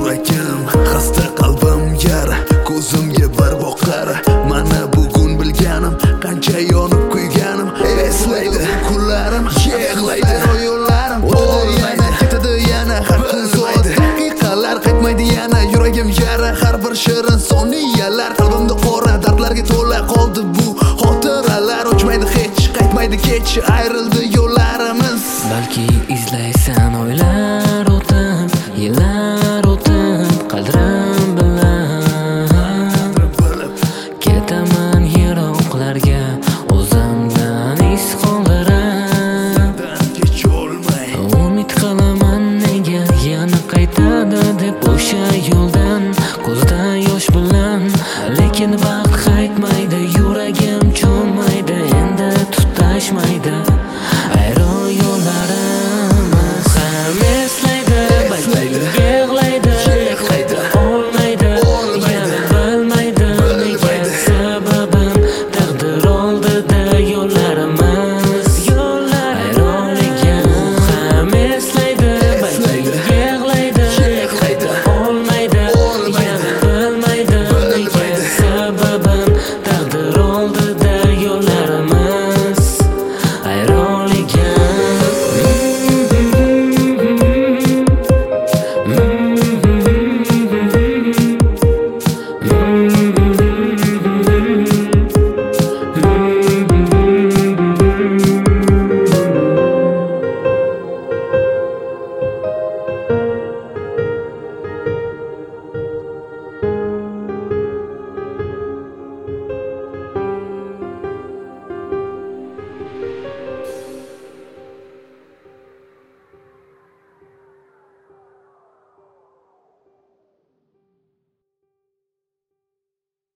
yuragim xasta, qalbim yara, ko'zimga bir boqar. Mana bugun bilganim, qancha yonib kuyganim. Eslaydi kunlarim, yig'laydi yo'llarim. O'tadi ketadi yana, har kun soat daqiqalar qaytmaydi yana. Yuragim yara, har bir shirin soniyalar. Qalbimda qora dardlarga to'la qoldi bu xotiralar. O'chmaydi hech, qaytmaydi kech, ayrildi yo'llarimiz. Balki izlaysan oylar o'tib, yillar o'tib, qadrim bilan ketaman yiroqlarga, o'zimdan iz qoldirib. Umid qilaman nega yana qaytadi deb o'sha